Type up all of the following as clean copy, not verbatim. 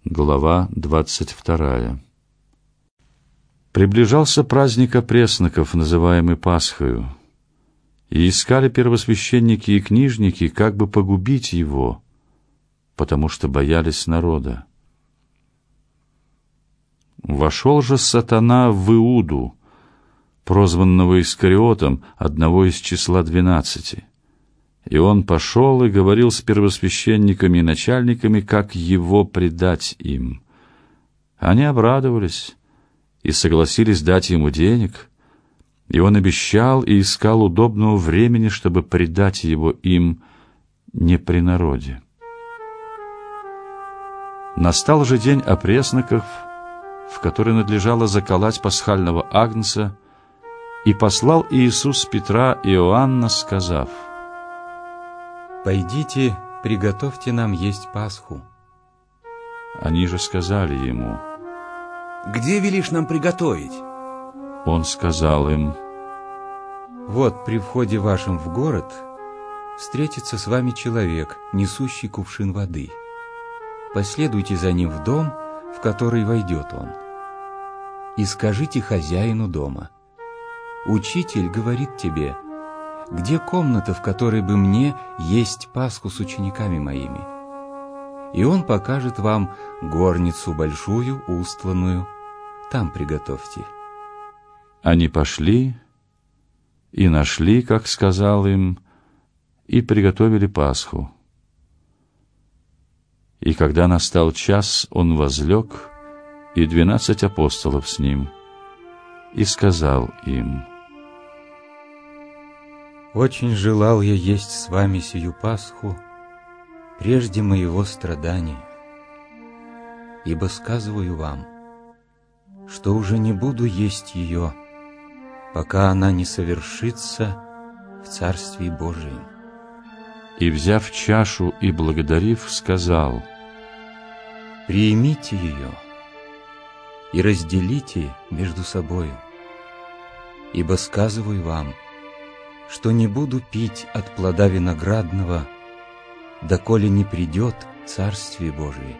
Глава 22. Приближался праздник опресноков, называемый Пасхою, и искали первосвященники и книжники, как бы погубить его, потому что боялись народа. Вошел же сатана в Иуду, прозванного Искариотом, одного из числа 12. И он пошел и говорил с первосвященниками и начальниками, как его предать им. Они обрадовались и согласились дать ему денег, и он обещал и искал удобного времени, чтобы предать его им не при народе. Настал же день опресноков, в который надлежало заколоть пасхального агнца, и послал Иисус Петра и Иоанна, сказав: «Пойдите, приготовьте нам есть Пасху». Они же сказали ему: «Где велишь нам приготовить?» Он сказал им: «Вот при входе вашем в город встретится с вами человек, несущий кувшин воды. Последуйте за ним в дом, в который войдет он, и скажите хозяину дома: Учитель говорит тебе: где комната, в которой бы мне есть Пасху с учениками моими? И он покажет вам горницу большую, устланную. Там приготовьте». Они пошли и нашли, как сказал им, и приготовили Пасху. И когда настал час, он возлег, и 12 апостолов с ним, и сказал им: «Очень желал я есть с вами сию Пасху прежде моего страдания, ибо сказываю вам, что уже не буду есть ее, пока она не совершится в Царствии Божием». И, взяв чашу и благодарив, сказал: «Приимите ее и разделите между собою, ибо сказываю вам, что не буду пить от плода виноградного, доколе не придет Царствие Божие».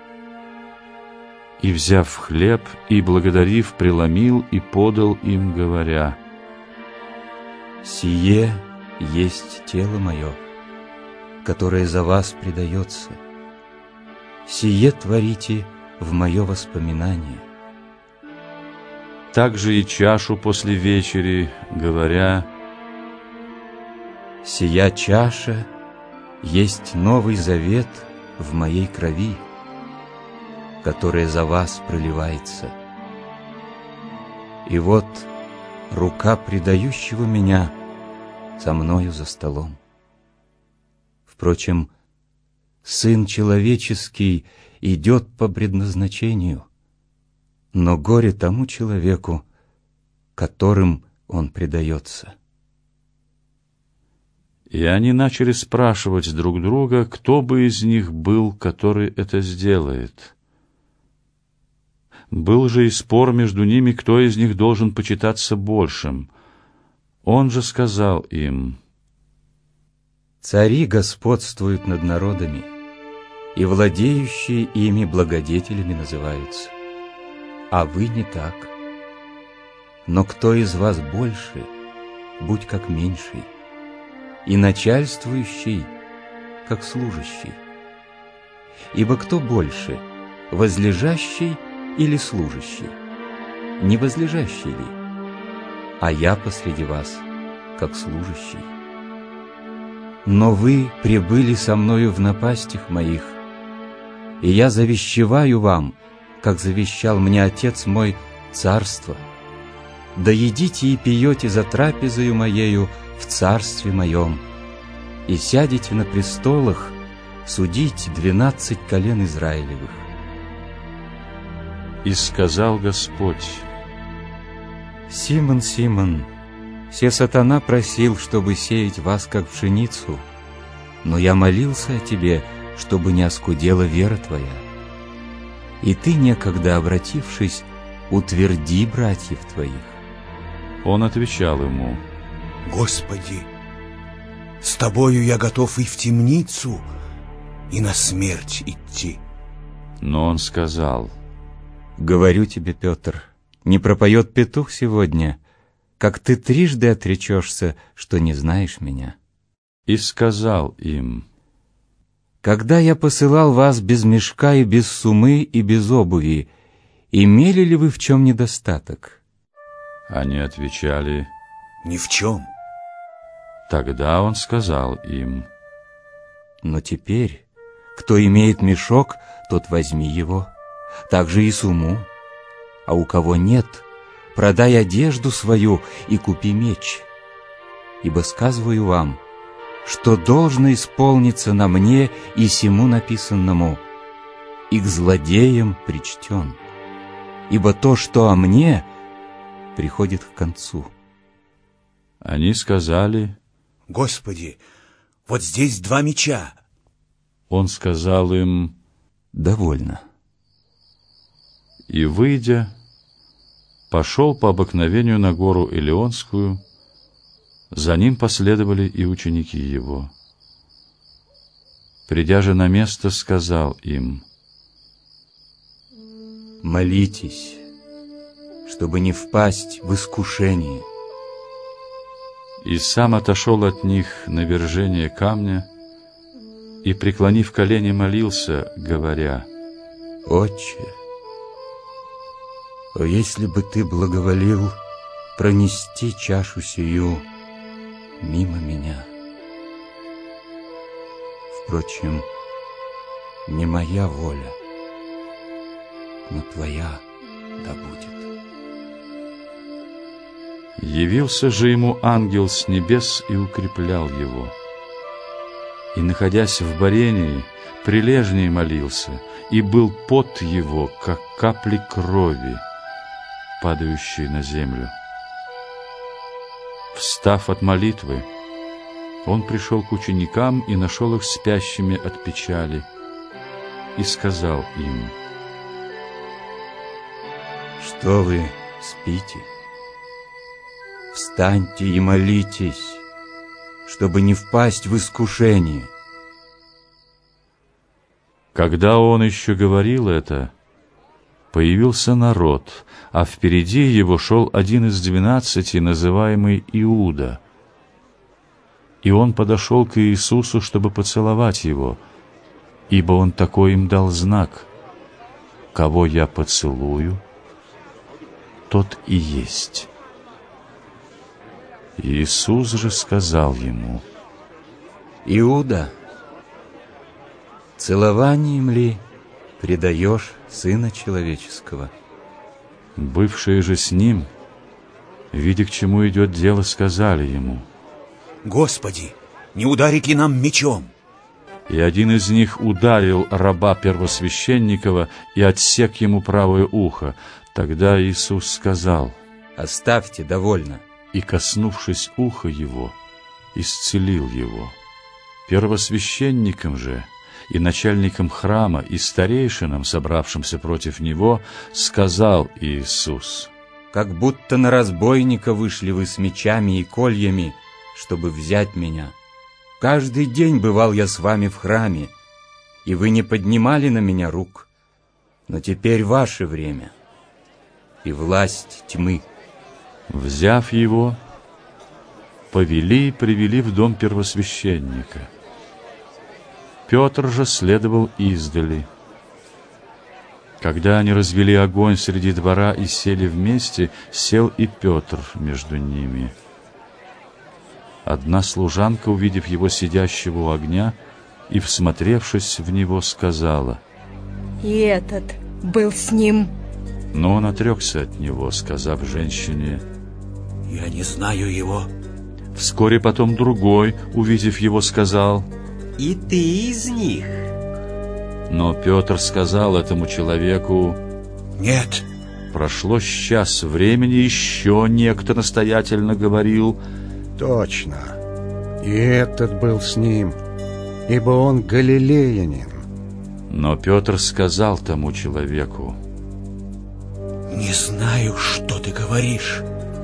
И, взяв хлеб и благодарив, преломил и подал им, говоря: «Сие есть тело мое, которое за вас предается. Сие творите в мое воспоминание». Также и чашу после вечери, говоря: «Сия чаша есть новый завет в моей крови, которая за вас проливается. И вот рука предающего меня со мною за столом. Впрочем, Сын Человеческий идет по предназначению, но горе тому человеку, которым он предается». И они начали спрашивать друг друга, кто бы из них был, который это сделает. Был же и спор между ними, кто из них должен почитаться большим. Он же сказал им: «Цари господствуют над народами, и владеющие ими благодетелями называются. А вы не так. Но кто из вас больше, будь как меньший, и начальствующий, как служащий. Ибо кто больше, возлежащий или служащий? Не возлежащий ли? А я посреди вас, как служащий. Но вы прибыли со мною в напастях моих, и я завещеваю вам, как завещал мне Отец мой, царство. Да едите и пьете за трапезою моею в царстве моем, и сядете на престолах судить 12 колен Израилевых». И сказал Господь: «Симон, Симон, се сатана просил, чтобы сеять вас, как пшеницу, но я молился о тебе, чтобы не оскудела вера твоя. И ты, некогда обратившись, утверди братьев твоих». Он отвечал ему: «Господи, с тобою я готов и в темницу, и на смерть идти». Но он сказал: «Говорю тебе, Петр, не пропоет петух сегодня, как ты трижды отречешься, что не знаешь меня». И сказал им: «Когда я посылал вас без мешка и без сумы и без обуви, имели ли вы в чем недостаток?» Они отвечали: Ни в чем. Тогда он сказал им: «Но теперь, кто имеет мешок, тот возьми его, также и сумму. А у кого нет, продай одежду свою и купи меч. Ибо сказываю вам, что должно исполниться на мне и сему написанному, и к злодеям причтен. Ибо то, что о мне, приходит к концу». Они сказали: Господи, вот здесь 2 меча. Он сказал им: «Довольно». И, выйдя, пошел по обыкновению на гору Илионскую, за ним последовали и ученики его. Придя же на место, сказал им: «Молитесь, чтобы не впасть в искушение». И сам отошел от них на вержение камня и, преклонив колени, молился, говоря: «Отче, о, если бы ты благоволил пронести чашу сию мимо меня. Впрочем, не моя воля, но твоя да будет». Явился же ему ангел с небес и укреплял его. И, находясь в борении, прилежнее молился, и был пот его, как капли крови, падающие на землю. Встав от молитвы, он пришел к ученикам и нашел их спящими от печали, и сказал им: «Что вы спите? Встаньте и молитесь, чтобы не впасть в искушение». Когда он еще говорил это, появился народ, а впереди его шел один из 12, называемый Иуда. И он подошел к Иисусу, чтобы поцеловать его, ибо он такой им дал знак: «Кого я поцелую, тот и есть». Иисус же сказал ему: «Иуда, целованием ли предаешь Сына Человеческого?» Бывшие же с ним, видя, к чему идет дело, сказали ему: Господи, не ударить ли нам мечом? И один из них ударил раба первосвященникова и отсек ему правое ухо. Тогда Иисус сказал: «Оставьте, довольно». И, коснувшись уха его, исцелил его. Первосвященникам же и начальникам храма и старейшинам, собравшимся против него, сказал Иисус: «Как будто на разбойника вышли вы с мечами и кольями, чтобы взять меня. Каждый день бывал я с вами в храме, и вы не поднимали на меня рук. Но теперь ваше время и власть тьмы». Взяв его, повели и привели в дом первосвященника. Петр же следовал издали. Когда они развели огонь среди двора и сели вместе, сел и Петр между ними. Одна служанка, увидев его сидящего у огня и всмотревшись в него, сказала: «И этот был с ним». Но он отрекся от него, сказав женщине: Я не знаю его. Вскоре потом другой, увидев его, сказал: «И ты из них?» Но Петр сказал этому человеку: Нет. Прошло час времени, еще некто настоятельно говорил: Точно, и этот был с ним, ибо он галилеянин. Но Петр сказал тому человеку: Не знаю, что ты говоришь.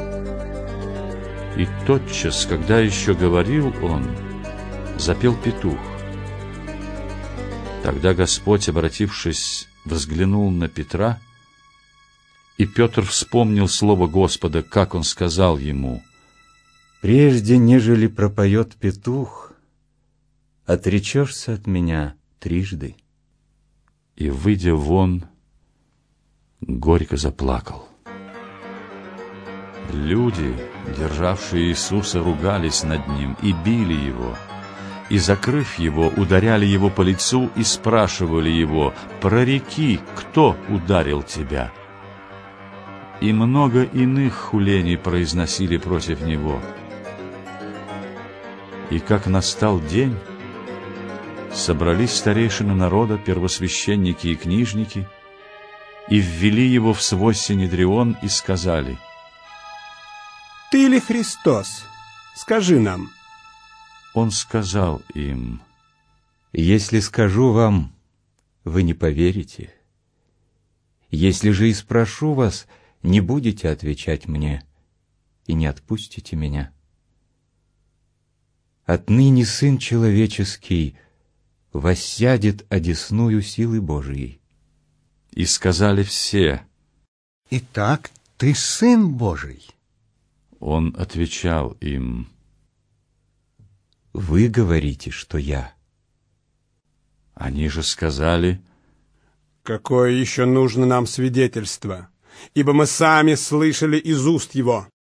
И тотчас, когда еще говорил он, запел петух. Тогда Господь, обратившись взглянул на Петра, и Петр вспомнил слово Господа, как он сказал ему: «Прежде, нежели пропоет петух, отречешься от меня трижды». И, выйдя вон, горько заплакал. Люди, державшие Иисуса, ругались над ним и били его, и, закрыв его, ударяли его по лицу и спрашивали его: «Прореки, кто ударил тебя?» И много иных хулений произносили против него. И как настал день, собрались старейшины народа, первосвященники и книжники, и ввели его в свой синедрион и сказали: «Ты ли Христос? Скажи нам». Он сказал им: «Если скажу вам, вы не поверите. Если же и спрошу вас, не будете отвечать мне и не отпустите меня. Отныне Сын Человеческий воссядет одесную силы Божией». И сказали все: «Итак, ты Сын Божий». Он отвечал им: «Вы говорите, что я». Они же сказали: «Какое еще нужно нам свидетельство? Ибо мы сами слышали из уст его».